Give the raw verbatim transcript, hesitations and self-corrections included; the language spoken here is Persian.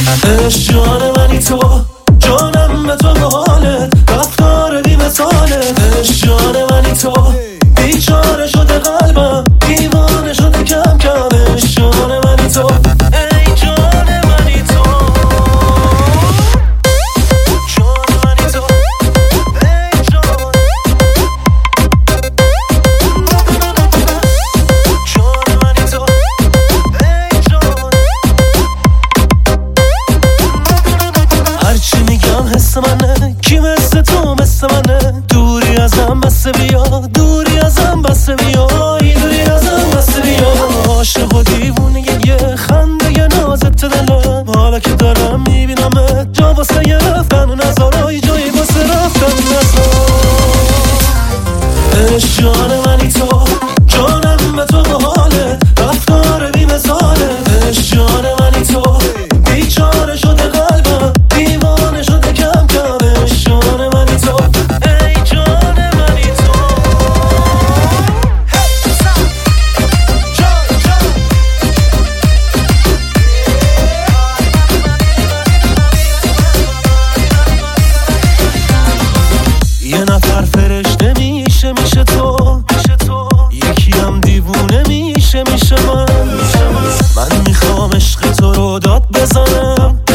عشق جان منی تو، جانم به تو به حالت، رفتار بی مثالت. عشق جان منی تو، بیچاره شده قلبم، دیوانه شده کم کم. عشق جان منی تو، ای جان منی تو، جان منی تو، ای جان، جان منی تو، ای جان. هرچی میگم حس منه، کی مثل تو مثل منه. دوری ازم بسه بیا، دوری ازم بسه بیا، دوری ازم بسه بیا. عاشق و دیوونه یه خنده یه نازت دلم، حالا که دارم میبینم جا واسه یه رفتن و نظارای جایی واسه رفتن نظار. عشق جان منی تو، جانم به تو به حالت، رفتار بی مثالت. عشق جان منی تو، بیچاره شده قلبم، دیوانه شده کم کم. عشق جان منی تو، ای جان منی تو، جان جان. یه نفر فرشته میشه میشه تو، یکی هم دیوونه میشه میشه من. من میخوام عشق تو رو داد بزنم،